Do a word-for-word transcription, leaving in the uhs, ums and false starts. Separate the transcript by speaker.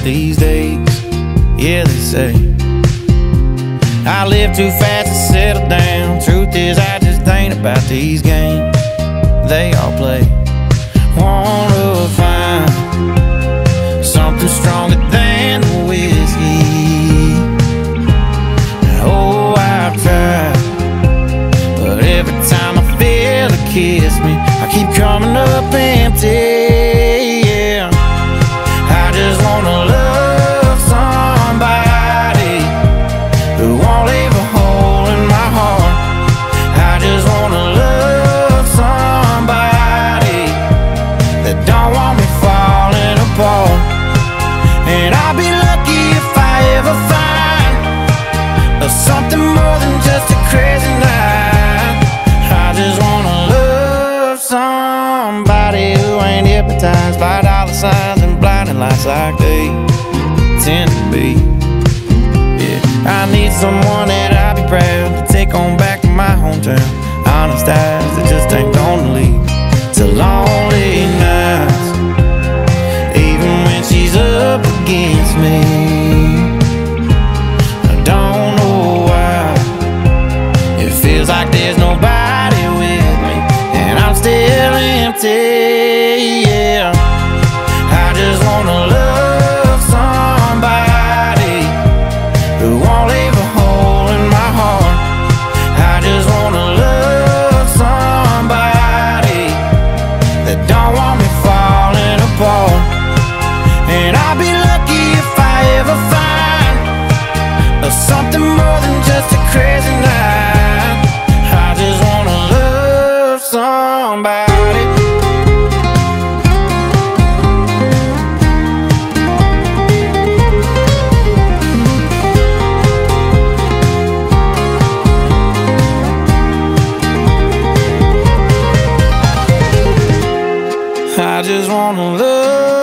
Speaker 1: these days. Yeah, they say I live too fast to settle down. Truth is, I just ain't about these games they all play. Wanna find something stronger than the whiskey. Oh, I've tried, but every time I feel it kiss me, I keep coming up empty. Yeah, I just wanna love somebody who won't leave a hole in my heart. I just wanna love somebody that don't want me falling apart. And I'll be lucky if I ever find something more than just a crazy night. I just wanna love somebody who ain't hypnotized by dollar signs and blinding lights like they tend to be. Yeah, I need someone that I'll be proud to take on back to my hometown. Honest eyes that just ain't gonna leave to lonely nights, even when she's up against me. I don't know why it feels like there's nobody with me, and I'm still empty. Yeah, I just wanna love somebody who won't leave a hole in my heart. I just wanna love somebody that don't want me falling apart. And I'll be lucky if I ever find something more than just a crazy night. I just wanna love somebody. I just wanna love